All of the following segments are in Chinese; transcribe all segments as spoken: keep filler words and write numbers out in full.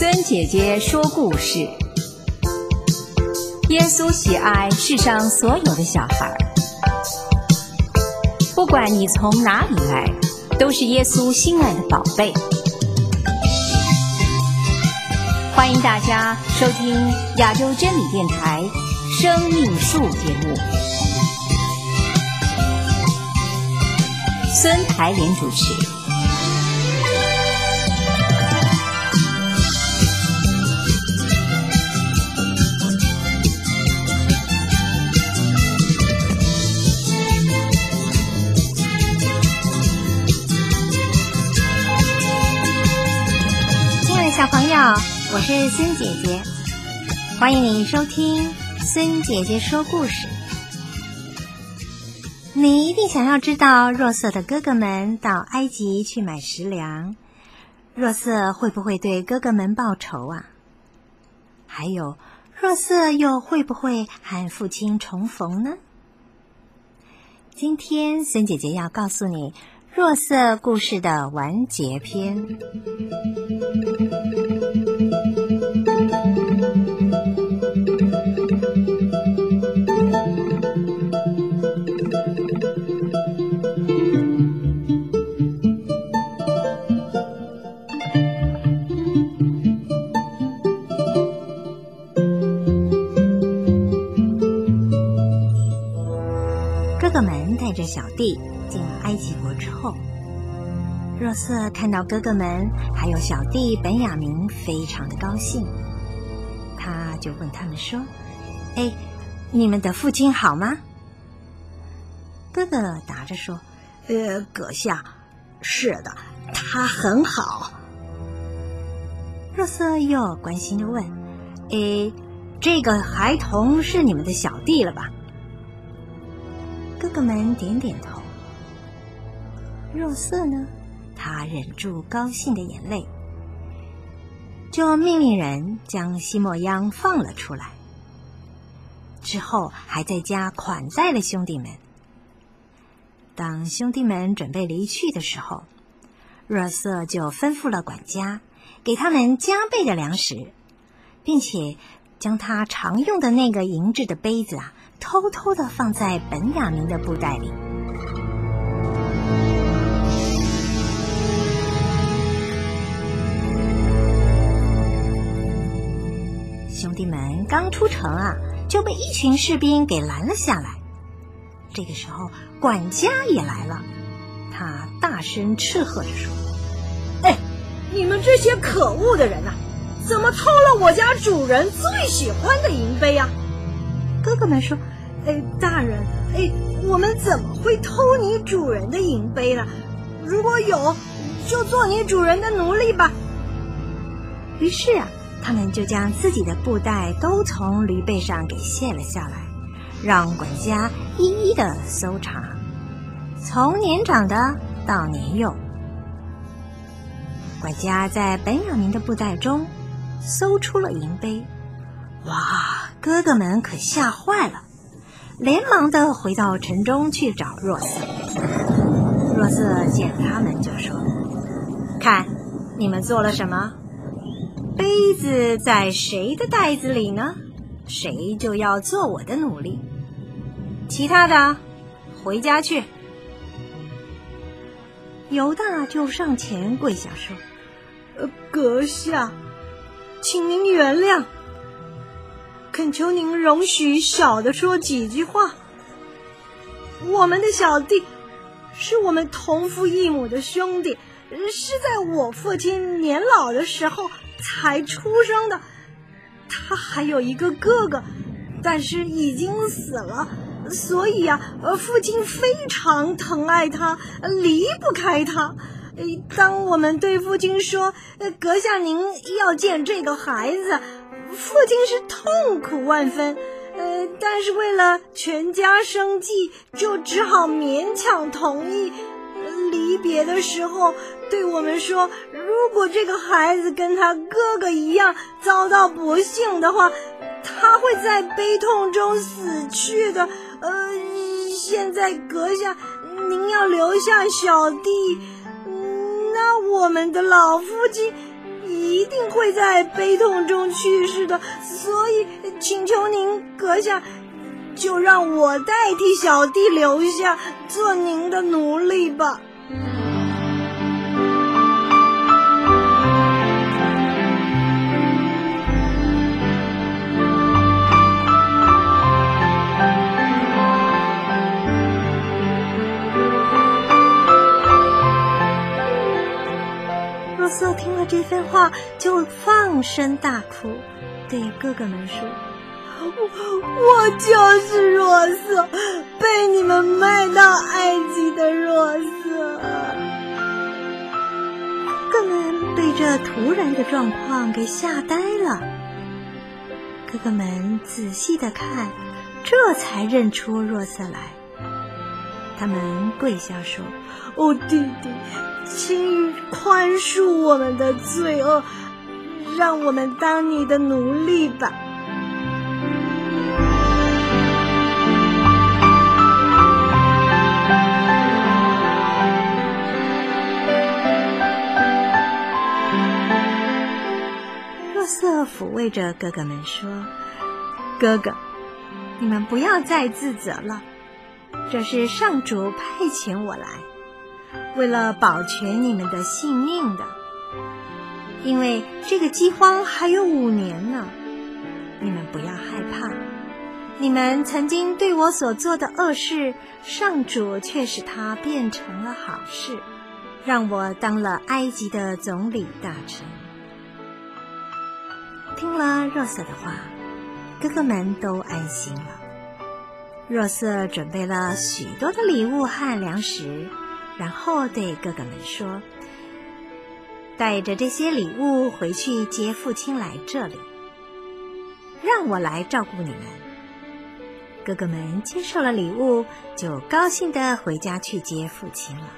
孙姐姐说故事。耶稣喜爱世上所有的小孩，不管你从哪里来，都是耶稣心爱的宝贝。欢迎大家收听亚洲真理电台生命树节目，孙台莲主持。 小朋友，我是孙姐姐，欢迎你收听孙姐姐说故事。你一定想要知道若瑟的哥哥们到埃及去买食粮，若瑟会不会对哥哥们报仇啊？还有，若瑟又会不会和父亲重逢呢？今天孙姐姐要告诉你若瑟故事的完结篇。哥哥们带着小弟进埃及国之后，若瑟看到哥哥们还有小弟本雅明非常的高兴，他就问他们说：哎，你们的父亲好吗？哥哥答着说：呃，阁下，是的，他很好。若瑟又关心地问：哎，这个孩童是你们的小弟了吧？哥哥们点点头。若瑟呢，他忍住高兴的眼泪，就命令人将西莫央放了出来，之后还在家款待了兄弟们。当兄弟们准备离去的时候，若瑟就吩咐了管家给他们加倍的粮食，并且将他常用的那个银质的杯子啊偷偷地放在本雅明的布袋里。兄弟们刚出城啊，就被一群士兵给拦了下来。这个时候，管家也来了，他大声斥喝着说： 哎，你们这些可恶的人啊，怎么偷了我家主人最喜欢的银杯啊？ 哥哥们说： 哎，大人，哎，我们怎么会偷你主人的银杯呢？如果有，就做你主人的奴隶吧。 于是啊，他们就将自己的布袋都从驴背上给卸了下来，让管家一一的搜查，从年长的到年幼。管家在本雅明的布袋中搜出了银杯，哇，哥哥们可吓坏了，连忙的回到城中去找若瑟。若瑟见他们就说：看，你们做了什么？杯子在谁的袋子里呢？谁就要做我的奴隶。其他的，回家去。犹大就上前跪下说： 呃，阁下，请您原谅，恳求您容许小的说几句话。我们的小弟是我们同父异母的兄弟，是在我父亲年老的时候才出生的。他还有一个哥哥，但是已经死了，所以啊，父亲非常疼爱他，离不开他。当我们对父亲说：阁下您要见这个孩子，父亲是痛苦万分，呃，但是为了全家生计，就只好勉强同意。离别的时候对我们说，如果这个孩子跟他哥哥一样遭到不幸的话，他会在悲痛中死去的。呃，现在阁下您要留下小弟，那我们的老父亲一定会在悲痛中去世的，所以请求您阁下就让我代替小弟留下，做您的奴隶吧。若瑟听了这番话，就放声大哭，对哥哥们说：我我就是若瑟，被你们卖到埃及的若瑟。哥哥们被这突然的状况给吓呆了。哥哥们仔细的看，这才认出若瑟来。他们跪下说：哦，弟弟，请宽恕我们的罪恶，让我们当你的奴隶吧。若瑟抚慰着哥哥们说：哥哥，你们不要再自责了，这是上主派遣我来，为了保全你们的性命的。因为这个饥荒还有五年呢，你们不要害怕。你们曾经对我所做的恶事，上主却使它变成了好事，让我当了埃及的总理大臣。听了若瑟的话，哥哥们都安心了。若瑟准备了许多的礼物和粮食，然后对哥哥们说：带着这些礼物回去接父亲来这里，让我来照顾你们。哥哥们接受了礼物，就高兴地回家去接父亲了。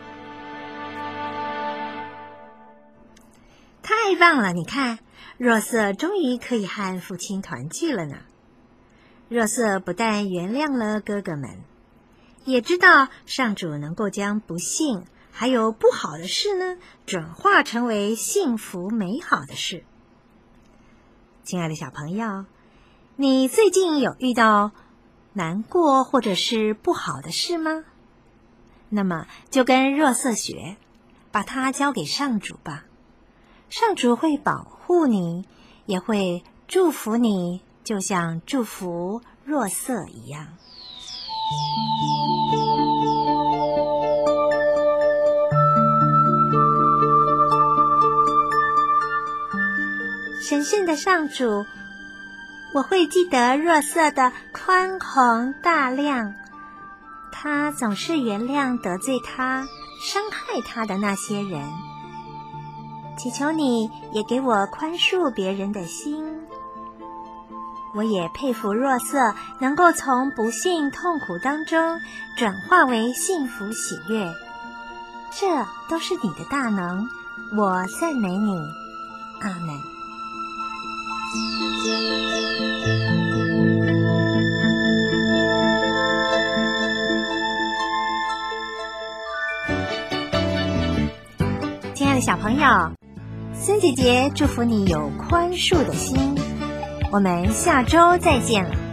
太棒了，你看，若瑟终于可以和父亲团聚了呢。若瑟不但原谅了哥哥们，也知道上主能够将不幸还有不好的事呢，转化成为幸福美好的事。亲爱的小朋友，你最近有遇到难过或者是不好的事吗？那么就跟若瑟学，把它交给上主吧。上主会保护你，也会祝福你，就像祝福若瑟一样。神圣的上主，我会记得若瑟的宽宏大量，他总是原谅得罪他、伤害他的那些人。祈求你也给我宽恕别人的心。我也佩服若瑟能够从不幸痛苦当中转化为幸福喜悦，这都是你的大能，我赞美你。阿们。亲爱的小朋友，孙姐姐祝福你有宽恕的心，我们下周再见了。